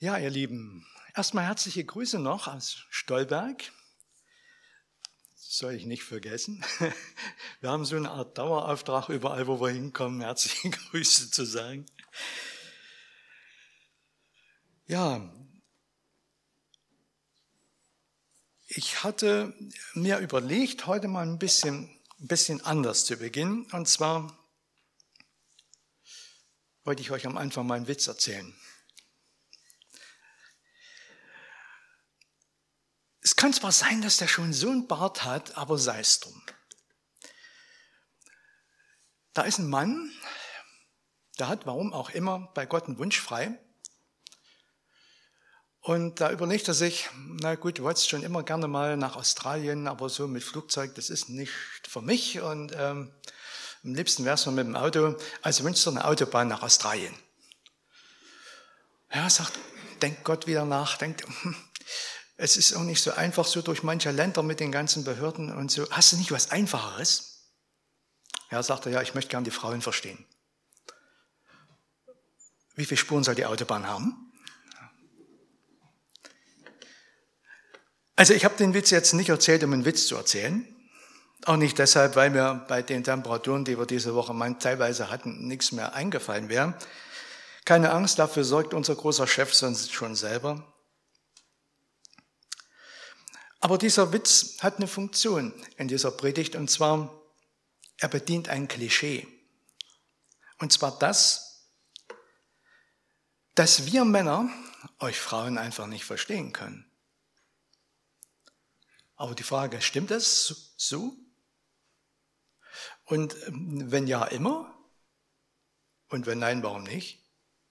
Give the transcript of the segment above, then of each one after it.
Ja, ihr Lieben, erstmal herzliche Grüße noch aus Stolberg. Das soll ich nicht vergessen. Wir haben so eine Art Dauerauftrag, überall wo wir hinkommen, herzliche Grüße zu sagen. Ja, ich hatte mir überlegt, heute mal ein bisschen anders zu beginnen. Und zwar wollte ich euch am Anfang mal einen Witz erzählen. Es kann zwar sein, dass der schon so einen Bart hat, aber sei es drum. Da ist ein Mann, der hat, warum auch immer, bei Gott einen Wunsch frei. Und da überlegt er sich, na gut, du wolltest schon immer gerne mal nach Australien, aber so mit Flugzeug, das ist nicht für mich. Und am liebsten wär's mal mit dem Auto, also wünschst du eine Autobahn nach Australien. Ja, denkt Gott wieder nach, denkt, es ist auch nicht so einfach, so durch manche Länder mit den ganzen Behörden und so. Hast du nicht was Einfacheres? Ja, sagt er, ja, ich möchte gern die Frauen verstehen. Wie viele Spuren soll die Autobahn haben? Also ich habe den Witz jetzt nicht erzählt, um einen Witz zu erzählen. Auch nicht deshalb, weil mir bei den Temperaturen, die wir diese Woche teilweise hatten, nichts mehr eingefallen wäre. Keine Angst, dafür sorgt unser großer Chef sonst schon selber. Aber dieser Witz hat eine Funktion in dieser Predigt, und zwar, er bedient ein Klischee. Und zwar das, dass wir Männer euch Frauen einfach nicht verstehen können. Aber die Frage, stimmt das so? Und wenn ja, immer? Und wenn nein, warum nicht?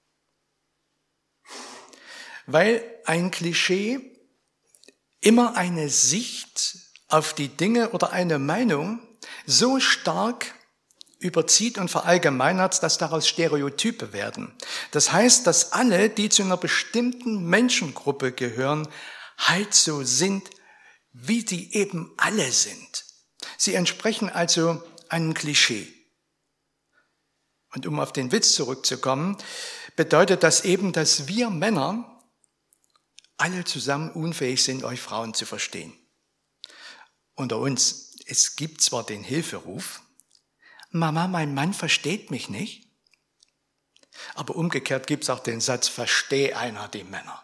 Weil ein Klischee immer eine Sicht auf die Dinge oder eine Meinung so stark überzieht und verallgemeinert, dass daraus Stereotype werden. Das heißt, dass alle, die zu einer bestimmten Menschengruppe gehören, halt so sind, wie sie eben alle sind. Sie entsprechen also einem Klischee. Und um auf den Witz zurückzukommen, bedeutet das eben, dass wir Männer alle zusammen unfähig sind, euch Frauen zu verstehen. Unter uns, es gibt zwar den Hilferuf, Mama, mein Mann versteht mich nicht, aber umgekehrt gibt es auch den Satz, versteh einer die Männer.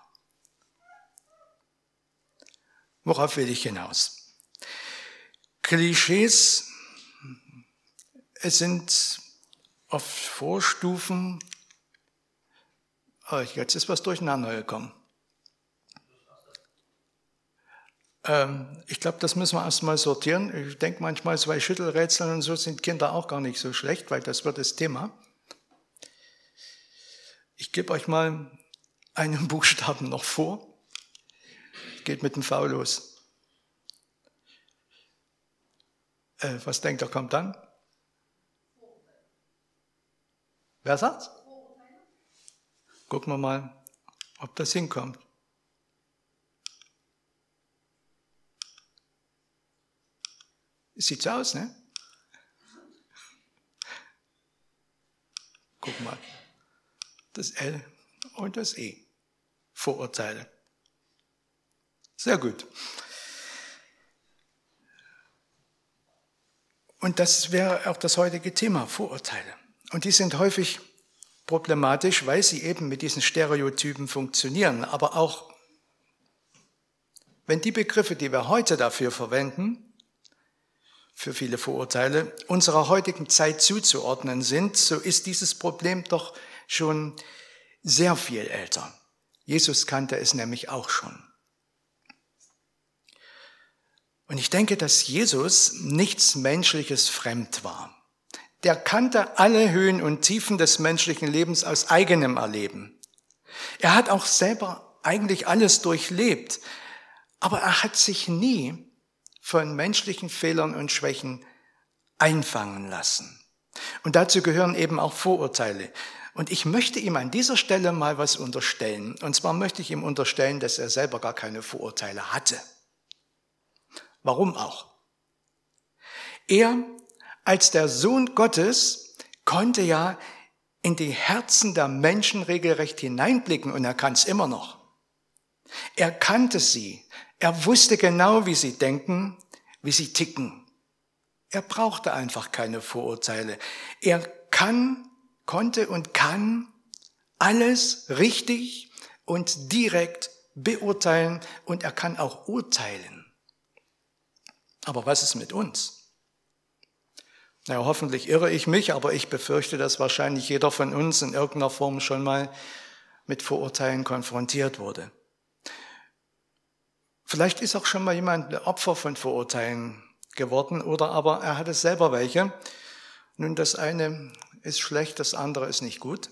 Worauf will ich hinaus? Klischees, es sind oft Vorstufen, jetzt ist was durcheinander gekommen. Ich glaube, das müssen wir erstmal sortieren. Ich denke manchmal, so bei Schüttelrätseln und so sind Kinder auch gar nicht so schlecht, weil das wird das Thema. Ich gebe euch mal einen Buchstaben noch vor. Geht mit dem V los. Was denkt ihr, kommt dann? Wer sagt's? Gucken wir mal, ob das hinkommt. Sieht so aus, ne? Guck mal. Das L und das E. Vorurteile. Sehr gut. Und das wäre auch das heutige Thema, Vorurteile. Und die sind häufig problematisch, weil sie eben mit diesen Stereotypen funktionieren. Aber auch, wenn die Begriffe, die wir heute dafür verwenden, für viele Vorurteile, unserer heutigen Zeit zuzuordnen sind, so ist dieses Problem doch schon sehr viel älter. Jesus kannte es nämlich auch schon. Und ich denke, dass Jesus nichts Menschliches fremd war. Der kannte alle Höhen und Tiefen des menschlichen Lebens aus eigenem Erleben. Er hat auch selber eigentlich alles durchlebt, aber er hat sich nie von menschlichen Fehlern und Schwächen einfangen lassen. Und dazu gehören eben auch Vorurteile. Und ich möchte ihm an dieser Stelle mal was unterstellen. Und zwar möchte ich ihm unterstellen, dass er selber gar keine Vorurteile hatte. Warum auch? Er, als der Sohn Gottes, konnte ja in die Herzen der Menschen regelrecht hineinblicken und er kann es immer noch. Er kannte sie. Er wusste genau, wie sie denken, wie sie ticken. Er brauchte einfach keine Vorurteile. Er konnte und kann alles richtig und direkt beurteilen und er kann auch urteilen. Aber was ist mit uns? Na, hoffentlich irre ich mich, aber ich befürchte, dass wahrscheinlich jeder von uns in irgendeiner Form schon mal mit Vorurteilen konfrontiert wurde. Vielleicht ist auch schon mal jemand Opfer von Vorurteilen geworden oder aber er hatte selber welche. Nun, das eine ist schlecht, das andere ist nicht gut.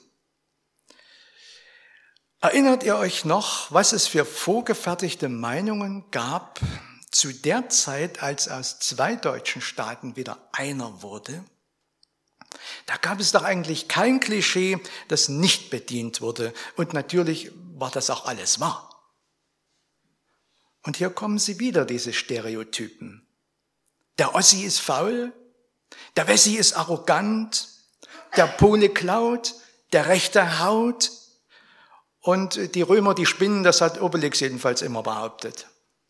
Erinnert ihr euch noch, was es für vorgefertigte Meinungen gab zu der Zeit, als aus 2 deutschen Staaten wieder einer wurde? Da gab es doch eigentlich kein Klischee, das nicht bedient wurde. Und natürlich war das auch alles wahr. Und hier kommen sie wieder, diese Stereotypen. Der Ossi ist faul, der Wessi ist arrogant, der Pole klaut, der Rechte haut und die Römer, die spinnen, das hat Obelix jedenfalls immer behauptet.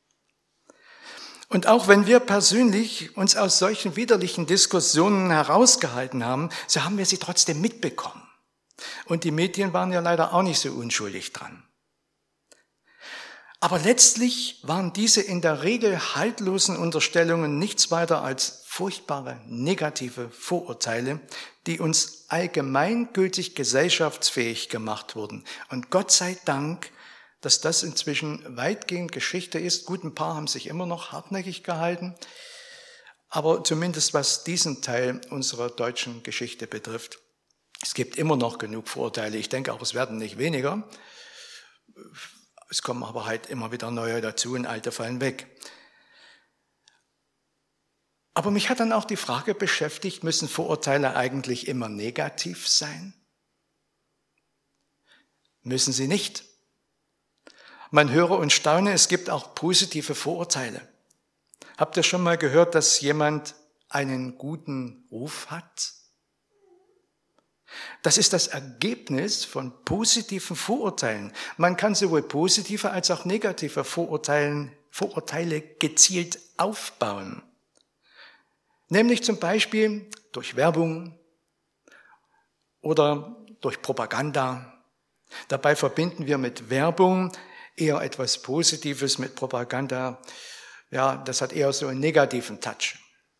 Und auch wenn wir persönlich uns aus solchen widerlichen Diskussionen herausgehalten haben, so haben wir sie trotzdem mitbekommen. Und die Medien waren ja leider auch nicht so unschuldig dran. Aber letztlich waren diese in der Regel haltlosen Unterstellungen nichts weiter als furchtbare negative Vorurteile, die uns allgemeingültig gesellschaftsfähig gemacht wurden. Und Gott sei Dank, dass das inzwischen weitgehend Geschichte ist. Gut, ein paar haben sich immer noch hartnäckig gehalten, aber zumindest was diesen Teil unserer deutschen Geschichte betrifft. Es gibt immer noch genug Vorurteile. Ich denke auch, es werden nicht weniger. Es kommen aber halt immer wieder neue dazu und alte fallen weg. Aber mich hat dann auch die Frage beschäftigt, müssen Vorurteile eigentlich immer negativ sein? Müssen sie nicht. Man höre und staune, es gibt auch positive Vorurteile. Habt ihr schon mal gehört, dass jemand einen guten Ruf hat? Das ist das Ergebnis von positiven Vorurteilen. Man kann sowohl positive als auch negative Vorurteile gezielt aufbauen. Nämlich zum Beispiel durch Werbung oder durch Propaganda. Dabei verbinden wir mit Werbung eher etwas Positives, mit Propaganda. Ja, das hat eher so einen negativen Touch.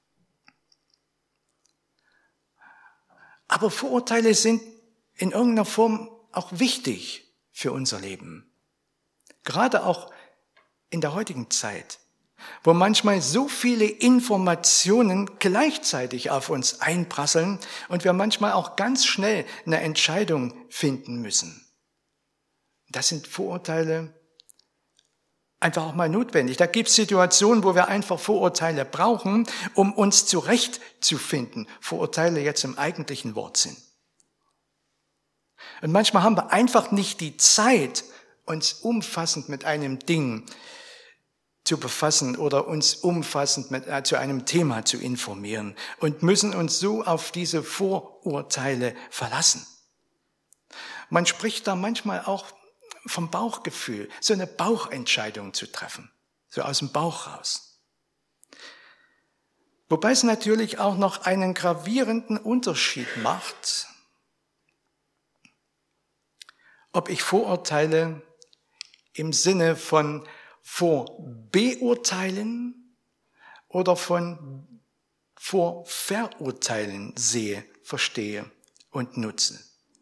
Aber Vorurteile sind in irgendeiner Form auch wichtig für unser Leben. Gerade auch in der heutigen Zeit, wo manchmal so viele Informationen gleichzeitig auf uns einprasseln und wir manchmal auch ganz schnell eine Entscheidung finden müssen. Das sind Vorurteile einfach auch mal notwendig. Da gibt es Situationen, wo wir einfach Vorurteile brauchen, um uns zurechtzufinden. Vorurteile jetzt im eigentlichen Wortsinn. Und manchmal haben wir einfach nicht die Zeit, uns umfassend mit einem Ding zu befassen oder uns umfassend zu einem Thema zu informieren und müssen uns so auf diese Vorurteile verlassen. Man spricht da manchmal auch vom Bauchgefühl, so eine Bauchentscheidung zu treffen, so aus dem Bauch raus. Wobei es natürlich auch noch einen gravierenden Unterschied macht, ob ich Vorurteile im Sinne von Vorbeurteilen oder von Vorverurteilen sehe, verstehe und nutze.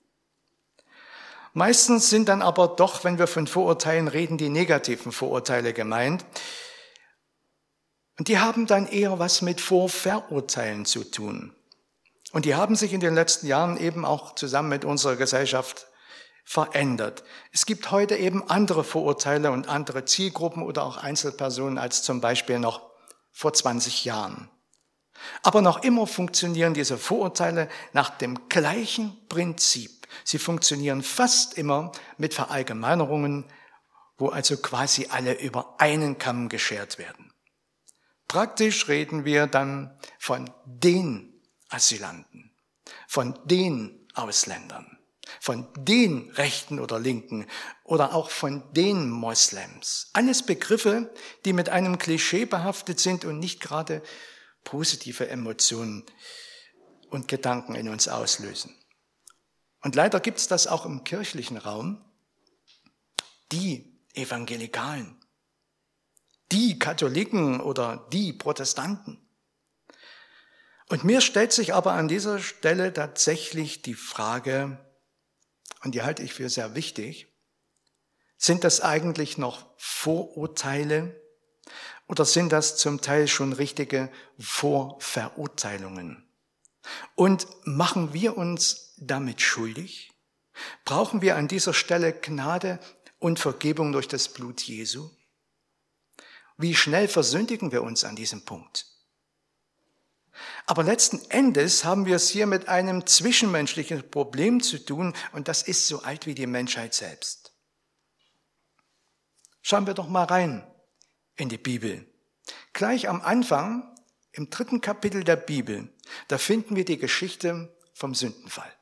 Meistens sind dann aber doch, wenn wir von Vorurteilen reden, die negativen Vorurteile gemeint. Und die haben dann eher was mit Vorverurteilen zu tun. Und die haben sich in den letzten Jahren eben auch zusammen mit unserer Gesellschaft verändert. Es gibt heute eben andere Vorurteile und andere Zielgruppen oder auch Einzelpersonen als zum Beispiel noch vor 20 Jahren. Aber noch immer funktionieren diese Vorurteile nach dem gleichen Prinzip. Sie funktionieren fast immer mit Verallgemeinerungen, wo also quasi alle über einen Kamm geschert werden. Praktisch reden wir dann von den Asylanten, von den Ausländern. von den Rechten oder Linken oder auch von den Moslems. Alles Begriffe, die mit einem Klischee behaftet sind und nicht gerade positive Emotionen und Gedanken in uns auslösen. Und leider gibt es das auch im kirchlichen Raum. Die Evangelikalen, die Katholiken oder die Protestanten. Und mir stellt sich aber an dieser Stelle tatsächlich die Frage, und die halte ich für sehr wichtig, sind das eigentlich noch Vorurteile oder sind das zum Teil schon richtige Vorverurteilungen? Und machen wir uns damit schuldig? Brauchen wir an dieser Stelle Gnade und Vergebung durch das Blut Jesu? Wie schnell versündigen wir uns an diesem Punkt? Aber letzten Endes haben wir es hier mit einem zwischenmenschlichen Problem zu tun und das ist so alt wie die Menschheit selbst. Schauen wir doch mal rein in die Bibel. Gleich am Anfang, im 3. Kapitel der Bibel, da finden wir die Geschichte vom Sündenfall.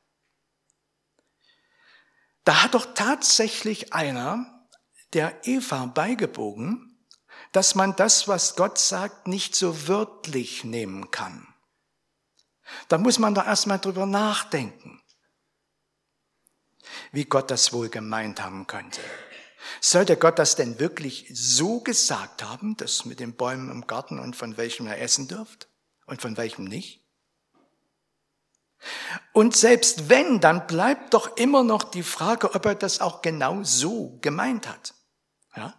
Da hat doch tatsächlich einer der Eva beigebogen, dass man das, was Gott sagt, nicht so wörtlich nehmen kann. Da muss man doch erstmal drüber nachdenken, wie Gott das wohl gemeint haben könnte. Sollte Gott das denn wirklich so gesagt haben, das mit den Bäumen im Garten und von welchem er essen dürft und von welchem nicht? Und selbst wenn, dann bleibt doch immer noch die Frage, ob er das auch genau so gemeint hat. Ja?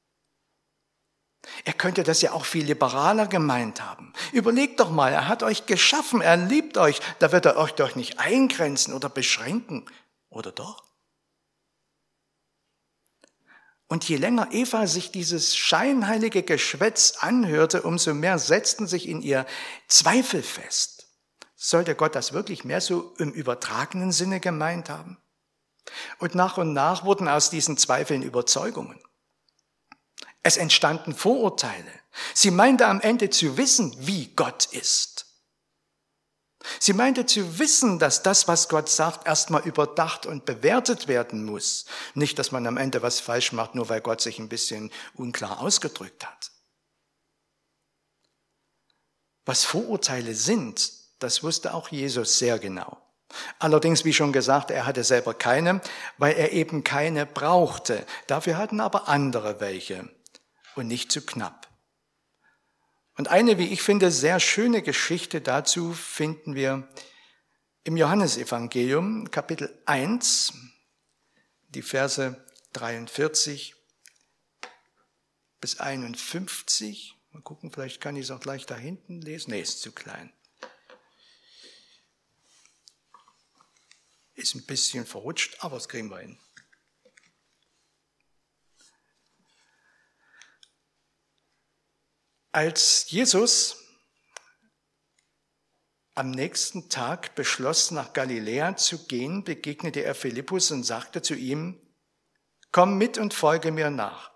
Er könnte das ja auch viel liberaler gemeint haben. Überlegt doch mal, er hat euch geschaffen, er liebt euch, da wird er euch doch nicht eingrenzen oder beschränken, oder doch? Und je länger Eva sich dieses scheinheilige Geschwätz anhörte, umso mehr setzten sich in ihr Zweifel fest. Sollte Gott das wirklich mehr so im übertragenen Sinne gemeint haben? Und nach wurden aus diesen Zweifeln Überzeugungen. Es entstanden Vorurteile. Sie meinte am Ende zu wissen, wie Gott ist. Sie meinte zu wissen, dass das, was Gott sagt, erstmal überdacht und bewertet werden muss. Nicht, dass man am Ende was falsch macht, nur weil Gott sich ein bisschen unklar ausgedrückt hat. Was Vorurteile sind, das wusste auch Jesus sehr genau. Allerdings, wie schon gesagt, er hatte selber keine, weil er eben keine brauchte. Dafür hatten aber andere welche und nicht zu knapp. Und eine, wie ich finde, sehr schöne Geschichte dazu finden wir im Johannesevangelium, Kapitel 1, die Verse 43 bis 51. Mal gucken, vielleicht kann ich es auch gleich da hinten lesen. Nee, ist zu klein. Ist ein bisschen verrutscht, aber das kriegen wir hin. Als Jesus am nächsten Tag beschloss, nach Galiläa zu gehen, begegnete er Philippus und sagte zu ihm, komm mit und folge mir nach.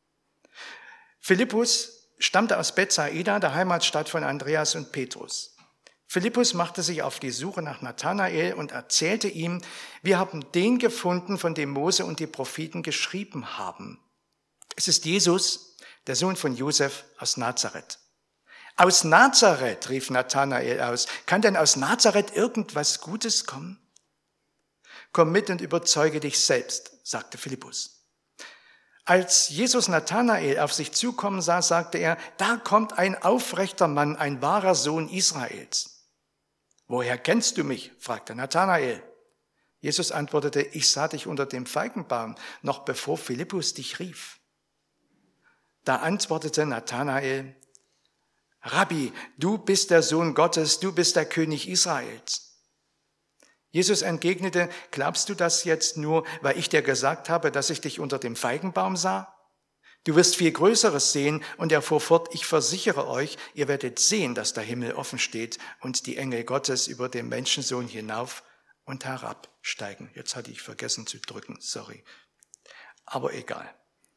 Philippus stammte aus Bethsaida, der Heimatstadt von Andreas und Petrus. Philippus machte sich auf die Suche nach Nathanael und erzählte ihm, wir haben den gefunden, von dem Mose und die Propheten geschrieben haben. Es ist Jesus, der Sohn von Josef aus Nazareth. Aus Nazareth, rief Nathanael aus. Kann denn aus Nazareth irgendwas Gutes kommen? Komm mit und überzeuge dich selbst, sagte Philippus. Als Jesus Nathanael auf sich zukommen sah, sagte er, da kommt ein aufrechter Mann, ein wahrer Sohn Israels. Woher kennst du mich? Fragte Nathanael. Jesus antwortete, ich sah dich unter dem Feigenbaum, noch bevor Philippus dich rief. Da antwortete Nathanael, Rabbi, du bist der Sohn Gottes, du bist der König Israels. Jesus entgegnete, glaubst du das jetzt nur, weil ich dir gesagt habe, dass ich dich unter dem Feigenbaum sah? Du wirst viel Größeres sehen. Und er fuhr fort, ich versichere euch, ihr werdet sehen, dass der Himmel offen steht und die Engel Gottes über den Menschensohn hinauf und herabsteigen. Jetzt hatte ich vergessen zu drücken, sorry. Aber egal.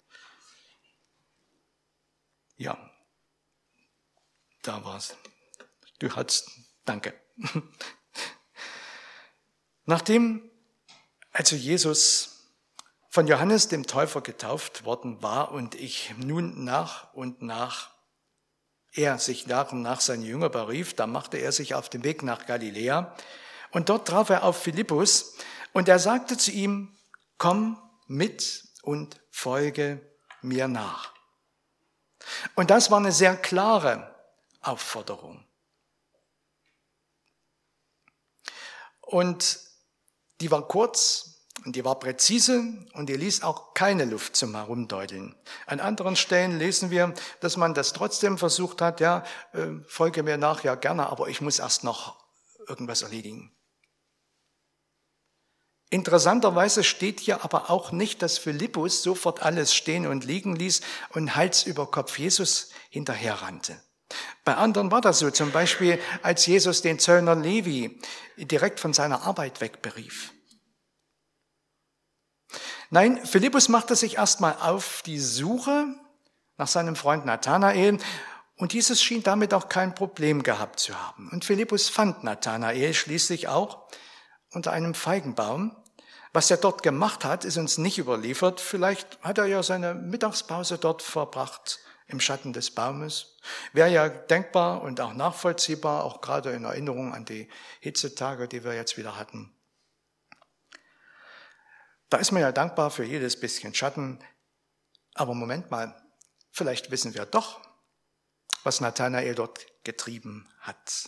Ja, da war's. Danke. Nachdem Also Jesus von Johannes dem Täufer getauft worden war und ich nun nach und nach, er sich nach und nach seine Jünger berief, da machte er sich auf den Weg nach Galiläa und dort traf er auf Philippus und er sagte zu ihm, komm mit und folge mir nach. Und das war eine sehr klare Aufforderung. Und die war kurz und die war präzise und die ließ auch keine Luft zum Herumdeuteln. An anderen Stellen lesen wir, dass man das trotzdem versucht hat, ja, folge mir nach, ja gerne, aber ich muss erst noch irgendwas erledigen. Interessanterweise steht hier aber auch nicht, dass Philippus sofort alles stehen und liegen ließ und Hals über Kopf Jesus hinterherrannte. Bei anderen war das so, zum Beispiel als Jesus den Zöllner Levi direkt von seiner Arbeit wegberief. Nein, Philippus machte sich erstmal auf die Suche nach seinem Freund Nathanael und dieses schien damit auch kein Problem gehabt zu haben. Und Philippus fand Nathanael schließlich auch unter einem Feigenbaum. Was er dort gemacht hat, ist uns nicht überliefert. Vielleicht hat er ja seine Mittagspause dort verbracht im Schatten des Baumes. Wäre ja denkbar und auch nachvollziehbar, auch gerade in Erinnerung an die Hitzetage, die wir jetzt wieder hatten. Da ist man ja dankbar für jedes bisschen Schatten. Aber Moment mal, vielleicht wissen wir doch, was Nathanael dort getrieben hat.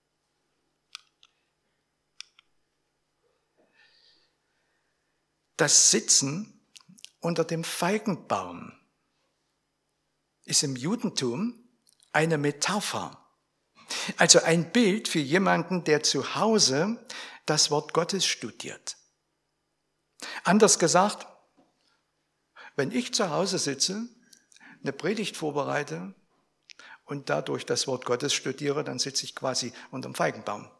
Das Sitzen unter dem Feigenbaum ist im Judentum eine Metapher, also ein Bild für jemanden, der zu Hause das Wort Gottes studiert. Anders gesagt, wenn ich zu Hause sitze, eine Predigt vorbereite und dadurch das Wort Gottes studiere, dann sitze ich quasi unter dem Feigenbaum.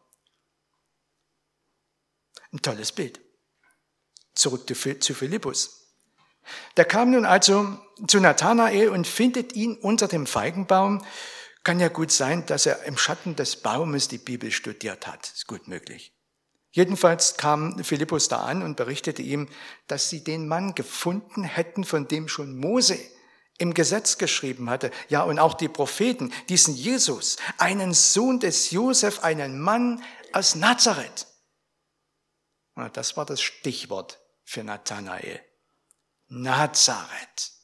Ein tolles Bild. Zurück zu Philippus. Der kam nun also zu Nathanael und findet ihn unter dem Feigenbaum. Kann ja gut sein, dass er im Schatten des Baumes die Bibel studiert hat. Ist gut möglich. Jedenfalls kam Philippus da an und berichtete ihm, dass sie den Mann gefunden hätten, von dem schon Mose im Gesetz geschrieben hatte. Ja, und auch die Propheten, diesen Jesus, einen Sohn des Josef, einen Mann aus Nazareth. Das war das Stichwort für Nathanael. Nazareth.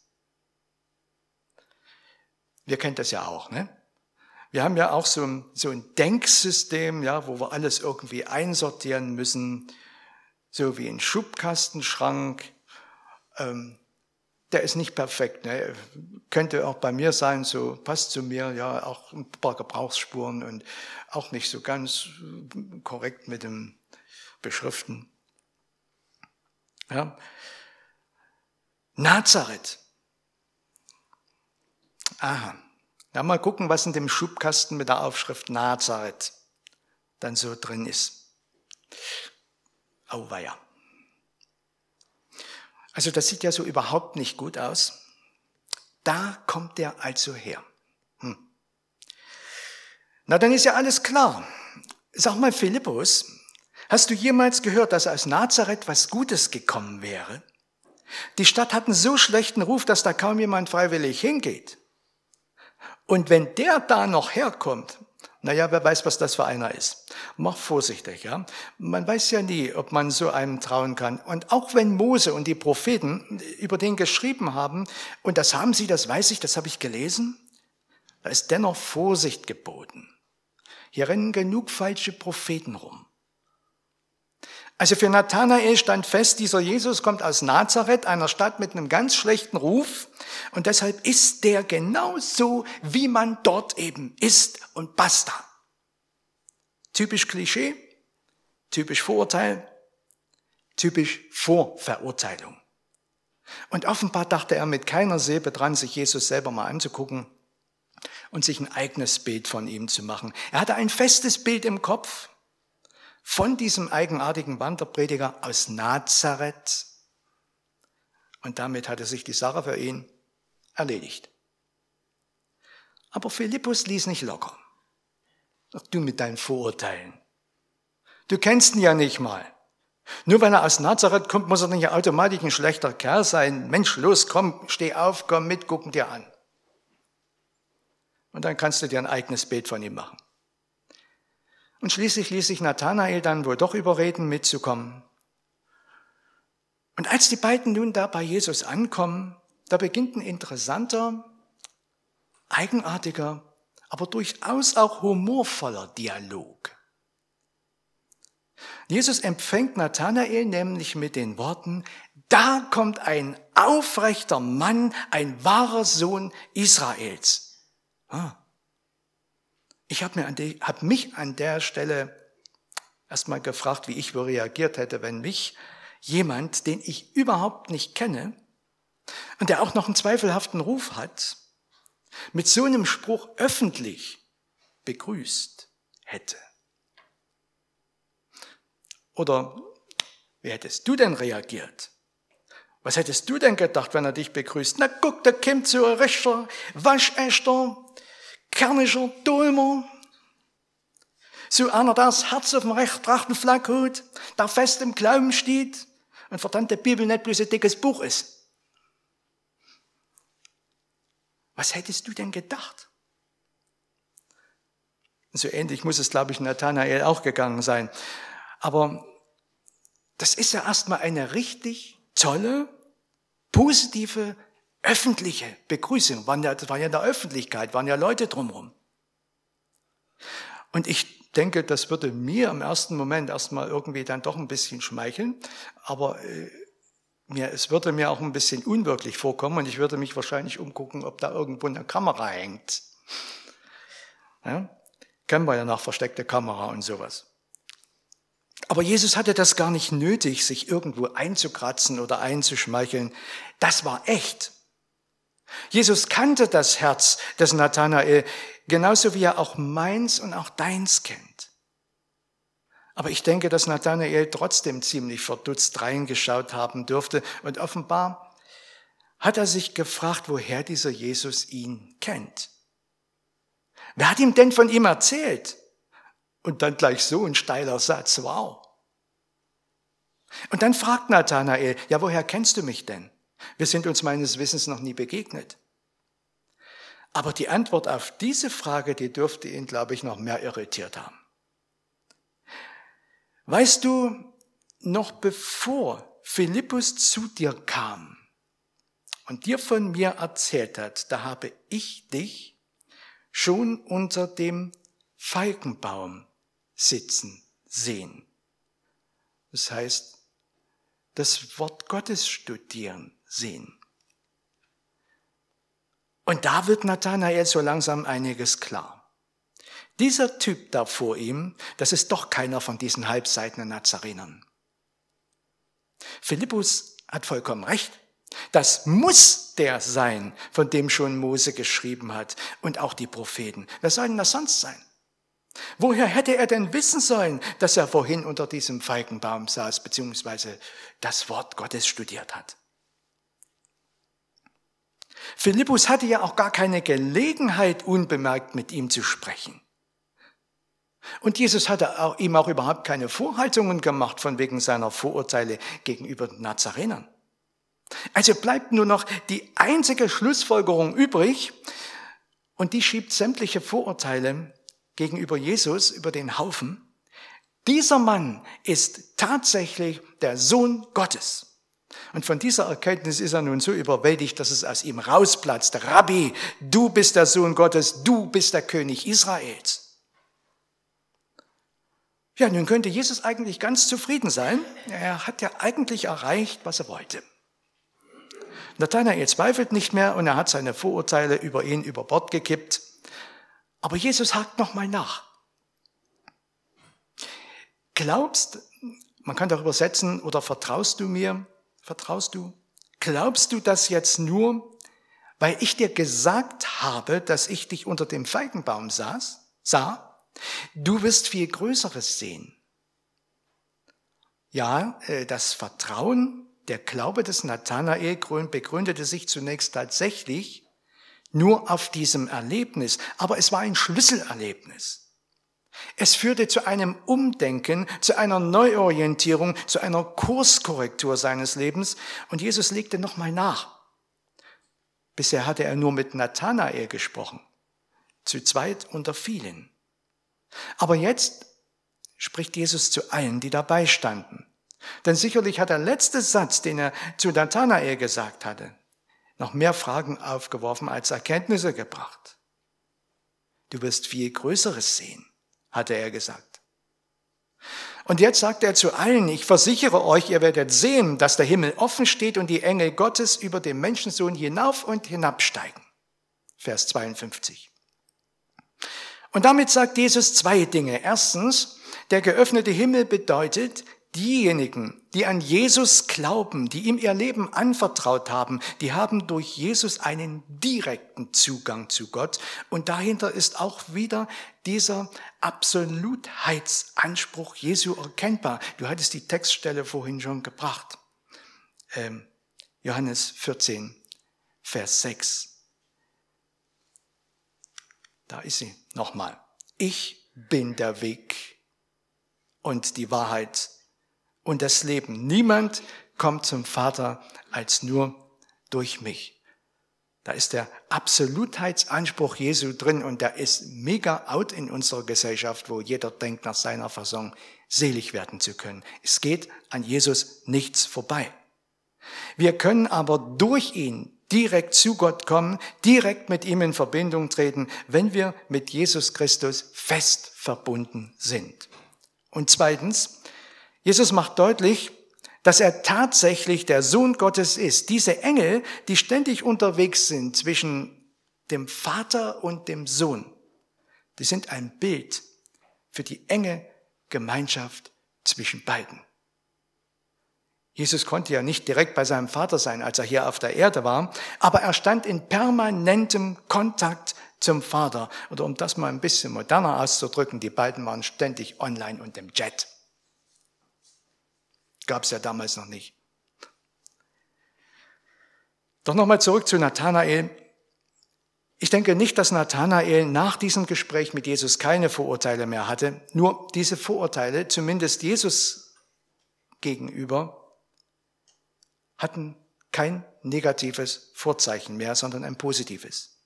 Wir kennen das ja auch, ne? Wir haben ja auch so ein Denksystem, ja, wo wir alles irgendwie einsortieren müssen, so wie ein Schubkastenschrank. Der ist nicht perfekt, ne? Könnte auch bei mir sein, so passt zu mir, ja, auch ein paar Gebrauchsspuren und auch nicht so ganz korrekt mit dem Beschriften. Ja. Nazareth. Aha. Na, mal gucken, was in dem Schubkasten mit der Aufschrift Nazareth dann so drin ist. Auweia. Also das sieht ja so überhaupt nicht gut aus. Da kommt der also her. Na, dann ist ja alles klar. Sag mal, Philippus, hast du jemals gehört, dass aus Nazareth was Gutes gekommen wäre? Die Stadt hat einen so schlechten Ruf, dass da kaum jemand freiwillig hingeht. Und wenn der da noch herkommt, naja, wer weiß, was das für einer ist. Mach vorsichtig, ja. Man weiß ja nie, ob man so einem trauen kann. Und auch wenn Mose und die Propheten über den geschrieben haben, und das haben sie, das weiß ich, das habe ich gelesen, da ist dennoch Vorsicht geboten. Hier rennen genug falsche Propheten rum. Also für Nathanael stand fest, dieser Jesus kommt aus Nazareth, einer Stadt mit einem ganz schlechten Ruf. Und deshalb ist der genauso, wie man dort eben ist und basta. Typisch Klischee, typisch Vorurteil, typisch Vorverurteilung. Und offenbar dachte er mit keiner Silbe dran, sich Jesus selber mal anzugucken und sich ein eigenes Bild von ihm zu machen. Er hatte ein festes Bild im Kopf von diesem eigenartigen Wanderprediger aus Nazareth. Und damit hatte sich die Sache für ihn erledigt. Aber Philippus ließ nicht locker. Ach, du mit deinen Vorurteilen. Du kennst ihn ja nicht mal. Nur weil er aus Nazareth kommt, muss er nicht automatisch ein schlechter Kerl sein. Mensch, los, komm, steh auf, komm mit, gucken dir an. Und dann kannst du dir ein eigenes Bild von ihm machen. Und schließlich ließ sich Nathanael dann wohl doch überreden, mitzukommen. Und als die beiden nun da bei Jesus ankommen, da beginnt ein interessanter, eigenartiger, aber durchaus auch humorvoller Dialog. Jesus empfängt Nathanael nämlich mit den Worten: Da kommt ein aufrechter Mann, ein wahrer Sohn Israels. Ich habe mich an der Stelle erstmal gefragt, wie ich wohl reagiert hätte, wenn mich jemand, den ich überhaupt nicht kenne und der auch noch einen zweifelhaften Ruf hat, mit so einem Spruch öffentlich begrüßt hätte. Oder wie hättest du denn reagiert? Was hättest du denn gedacht, wenn er dich begrüßt? Na guck, da kommt so ein rechter, waschechter, kernischer Dulmer. So einer, der das Herz auf dem rechten Fleck hat, der fest im Glauben steht und verdammt die Bibel nicht bloß ein dickes Buch ist. Was hättest du denn gedacht? So ähnlich muss es, glaube ich, Nathanael auch gegangen sein. Aber das ist ja erstmal eine richtig tolle, positive, öffentliche Begrüßung. Das war ja in der Öffentlichkeit, waren ja Leute drumherum. Und ich denke, das würde mir im ersten Moment erstmal irgendwie dann doch ein bisschen schmeicheln, aber es würde mir auch ein bisschen unwirklich vorkommen und ich würde mich wahrscheinlich umgucken, ob da irgendwo eine Kamera hängt. Ja? Kennen wir ja nach versteckte Kamera und sowas. Aber Jesus hatte das gar nicht nötig, sich irgendwo einzukratzen oder einzuschmeicheln. Das war echt. Jesus kannte das Herz des Nathanael, genauso wie er auch meins und auch deins kennt. Aber ich denke, dass Nathanael trotzdem ziemlich verdutzt reingeschaut haben dürfte und offenbar hat er sich gefragt, woher dieser Jesus ihn kennt. Wer hat ihm denn von ihm erzählt? Und dann gleich so ein steiler Satz, wow. Und dann fragt Nathanael, ja, woher kennst du mich denn? Wir sind uns meines Wissens noch nie begegnet. Aber die Antwort auf diese Frage, die dürfte ihn, glaube ich, noch mehr irritiert haben. Weißt du, noch bevor Philippus zu dir kam und dir von mir erzählt hat, da habe ich dich schon unter dem Feigenbaum sitzen sehen. Das heißt, das Wort Gottes studieren sehen. Und da wird Nathanael so langsam einiges klar. Dieser Typ da vor ihm, das ist doch keiner von diesen halbseitenen Nazarenern. Philippus hat vollkommen recht. Das muss der sein, von dem schon Mose geschrieben hat und auch die Propheten. Wer soll denn das sonst sein? Woher hätte er denn wissen sollen, dass er vorhin unter diesem Feigenbaum saß, beziehungsweise das Wort Gottes studiert hat? Philippus hatte ja auch gar keine Gelegenheit, unbemerkt mit ihm zu sprechen. Und Jesus hatte ihm auch überhaupt keine Vorhaltungen gemacht von wegen seiner Vorurteile gegenüber den Nazarenern. Also bleibt nur noch die einzige Schlussfolgerung übrig und die schiebt sämtliche Vorurteile gegenüber Jesus über den Haufen. Dieser Mann ist tatsächlich der Sohn Gottes. Und von dieser Erkenntnis ist er nun so überwältigt, dass es aus ihm rausplatzt. Rabbi, du bist der Sohn Gottes, du bist der König Israels. Ja, nun könnte Jesus eigentlich ganz zufrieden sein. Er hat ja eigentlich erreicht, was er wollte. Nathanael zweifelt nicht mehr und er hat seine Vorurteile über ihn über Bord gekippt. Aber Jesus hakt nochmal nach. Man kann doch übersetzen, oder vertraust du mir? Vertraust du? Glaubst du das jetzt nur, weil ich dir gesagt habe, dass ich dich unter dem Feigenbaum sah? Du wirst viel Größeres sehen. Ja, das Vertrauen, der Glaube des Nathanael begründete sich zunächst tatsächlich nur auf diesem Erlebnis, aber es war ein Schlüsselerlebnis. Es führte zu einem Umdenken, zu einer Neuorientierung, zu einer Kurskorrektur seines Lebens. Und Jesus legte nochmal nach. Bisher hatte er nur mit Nathanael gesprochen, zu zweit unter vielen. Aber jetzt spricht Jesus zu allen, die dabei standen. Denn sicherlich hat der letzte Satz, den er zu Nathanael gesagt hatte, noch mehr Fragen aufgeworfen als Erkenntnisse gebracht. Du wirst viel Größeres sehen, hatte er gesagt. Und jetzt sagt er zu allen, ich versichere euch, ihr werdet sehen, dass der Himmel offen steht und die Engel Gottes über dem Menschensohn hinauf und hinabsteigen. Vers 52. Und damit sagt Jesus zwei Dinge. Erstens, der geöffnete Himmel bedeutet, diejenigen, die an Jesus glauben, die ihm ihr Leben anvertraut haben, die haben durch Jesus einen direkten Zugang zu Gott. Und dahinter ist auch wieder dieser Absolutheitsanspruch Jesu erkennbar. Du hattest die Textstelle vorhin schon gebracht. Johannes 14, Vers 6. Da ist sie nochmal. Ich bin der Weg und die Wahrheit und das Leben. Niemand kommt zum Vater als nur durch mich. Da ist der Absolutheitsanspruch Jesu drin und der ist mega out in unserer Gesellschaft, wo jeder denkt, nach seiner Fassung selig werden zu können. Es geht an Jesus nichts vorbei. Wir können aber durch ihn direkt zu Gott kommen, direkt mit ihm in Verbindung treten, wenn wir mit Jesus Christus fest verbunden sind. Und zweitens, Jesus macht deutlich, dass er tatsächlich der Sohn Gottes ist. Diese Engel, die ständig unterwegs sind zwischen dem Vater und dem Sohn, die sind ein Bild für die enge Gemeinschaft zwischen beiden. Jesus konnte ja nicht direkt bei seinem Vater sein, als er hier auf der Erde war, aber er stand in permanentem Kontakt zum Vater. Oder um das mal ein bisschen moderner auszudrücken, die beiden waren ständig online und im Jet. Gab es ja damals noch nicht. Doch nochmal zurück zu Nathanael. Ich denke nicht, dass Nathanael nach diesem Gespräch mit Jesus keine Vorurteile mehr hatte. Nur diese Vorurteile, zumindest Jesus gegenüber, hatten kein negatives Vorzeichen mehr, sondern ein positives.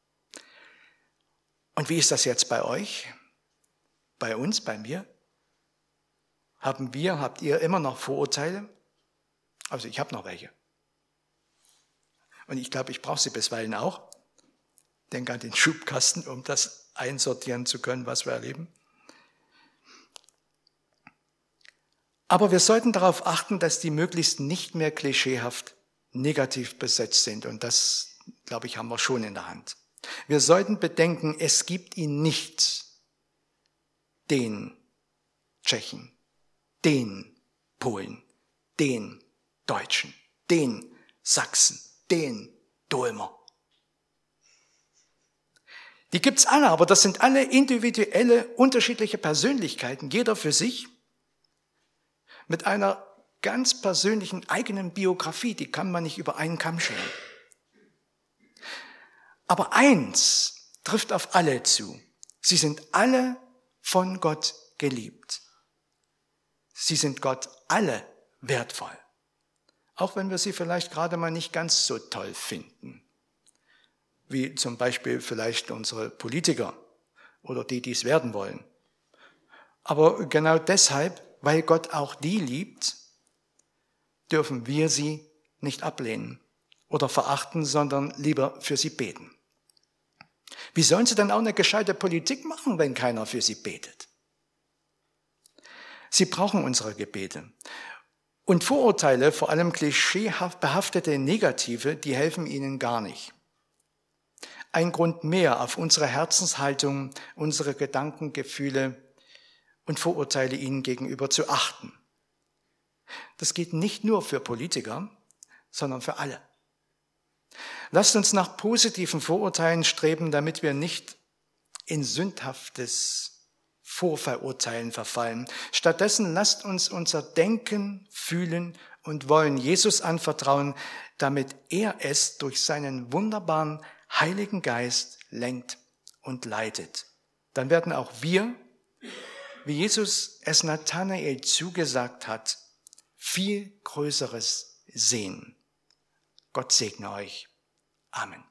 Und wie ist das jetzt bei euch? Bei uns, bei mir? Habt ihr immer noch Vorurteile? Also ich habe noch welche. Und ich glaube, ich brauche sie bisweilen auch. Denke an den Schubkasten, um das einsortieren zu können, was wir erleben. Aber wir sollten darauf achten, dass die möglichst nicht mehr klischeehaft negativ besetzt sind. Und das, glaube ich, haben wir schon in der Hand. Wir sollten bedenken, es gibt ihn nicht, den Tschechen, den Polen, den Deutschen, den Sachsen, den Dolmer. Die gibt's alle, aber das sind alle individuelle, unterschiedliche Persönlichkeiten, jeder für sich, mit einer ganz persönlichen eigenen Biografie, die kann man nicht über einen Kamm scheren. Aber eins trifft auf alle zu. Sie sind alle von Gott geliebt. Sie sind Gott alle wertvoll. Auch wenn wir sie vielleicht gerade mal nicht ganz so toll finden. Wie zum Beispiel vielleicht unsere Politiker oder die es werden wollen. Aber genau deshalb, weil Gott auch die liebt, dürfen wir sie nicht ablehnen oder verachten, sondern lieber für sie beten. Wie sollen sie denn auch eine gescheite Politik machen, wenn keiner für sie betet? Sie brauchen unsere Gebete. Und Vorurteile, vor allem klischeehaft behaftete Negative, die helfen ihnen gar nicht. Ein Grund mehr, auf unsere Herzenshaltung, unsere Gedanken, Gefühle und Vorurteile ihnen gegenüber zu achten. Das gilt nicht nur für Politiker, sondern für alle. Lasst uns nach positiven Vorurteilen streben, damit wir nicht in sündhaftes Vorverurteilen verfallen. Stattdessen lasst uns unser Denken, Fühlen und Wollen Jesus anvertrauen, damit er es durch seinen wunderbaren Heiligen Geist lenkt und leitet. Dann werden auch wir wie Jesus es Nathanael zugesagt hat, viel Größeres sehen. Gott segne euch. Amen.